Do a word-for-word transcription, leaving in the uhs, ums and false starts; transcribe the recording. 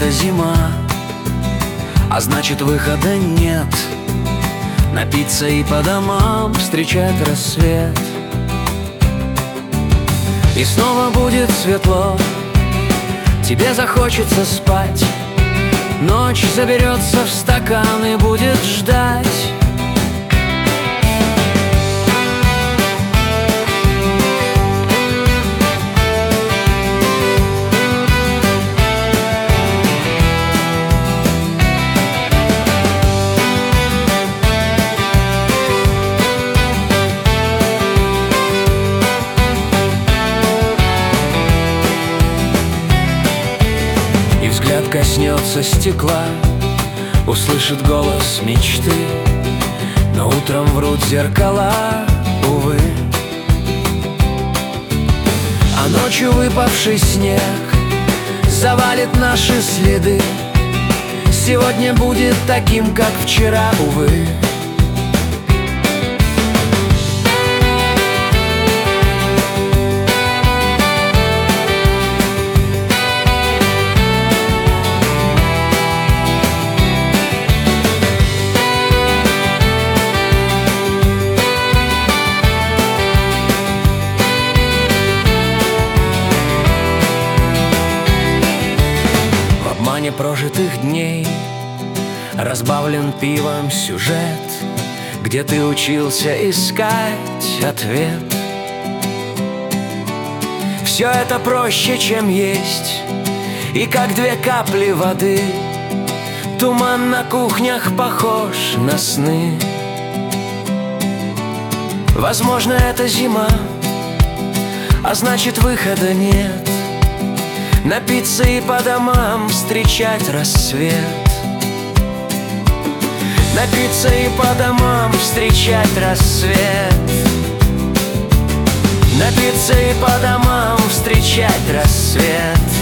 это зима, а значит выхода нет. Напиться и по домам встречать рассвет. И снова будет светло, тебе захочется спать. Ночь заберется в стакан и будет ждать. Взгляд коснется стекла, услышит голос мечты, но утром врут зеркала, увы. А ночью выпавший снег завалит наши следы. Сегодня будет таким, как вчера, увы. Прожитых дней разбавлен пивом сюжет, где ты учился искать ответ. Все это проще, чем есть, и как две капли воды туман на кухнях похож на сны. Возможно, это зима, а значит выхода нет. Напиться и по домам встречать рассвет. Напиться и по домам встречать рассвет. Напиться и по домам встречать рассвет.